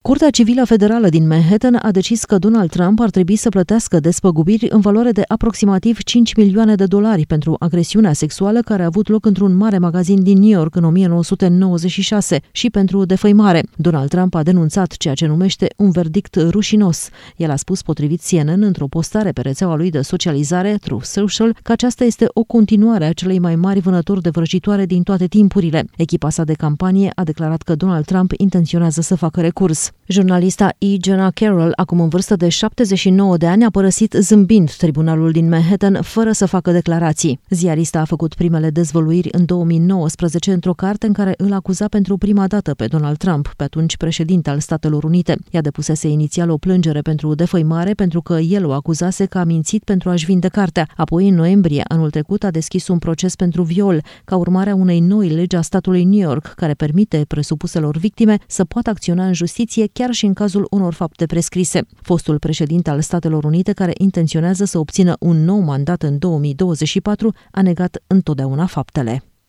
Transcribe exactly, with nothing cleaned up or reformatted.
Curtea Civilă Federală din Manhattan a decis că Donald Trump ar trebui să plătească despăgubiri în valoare de aproximativ cinci milioane de dolari pentru agresiunea sexuală care a avut loc într-un mare magazin din New York în o mie nouă sute nouăzeci și șase și pentru defăimare. Donald Trump a denunțat ceea ce numește un verdict rușinos. El a spus, potrivit C N N, într-o postare pe rețeaua lui de socializare, Truth Social, că aceasta este o continuare a celei mai mari vânători de vrăjitoare din toate timpurile. Echipa sa de campanie a declarat că Donald Trump intenționează să facă recurs. Jurnalista E. Jenna Carroll, acum în vârstă de șaptezeci și nouă de ani, a părăsit zâmbind tribunalul din Manhattan fără să facă declarații. Ziarista a făcut primele dezvăluiri în două mii nouăsprezece într-o carte în care îl acuza pentru prima dată pe Donald Trump, pe atunci președinte al Statelor Unite. Ea depusese inițial o plângere pentru defăimare pentru că el o acuzase că a mințit pentru a-și vinde cartea. Apoi, în noiembrie anul trecut, a deschis un proces pentru viol, ca urmare a unei noi legi a statului New York, care permite presupuselor victime să poată acționa în justiție chiar și în cazul unor fapte prescrise. Fostul președinte al Statelor Unite, care intenționează să obțină un nou mandat în două mii douăzeci și patru, a negat întotdeauna faptele.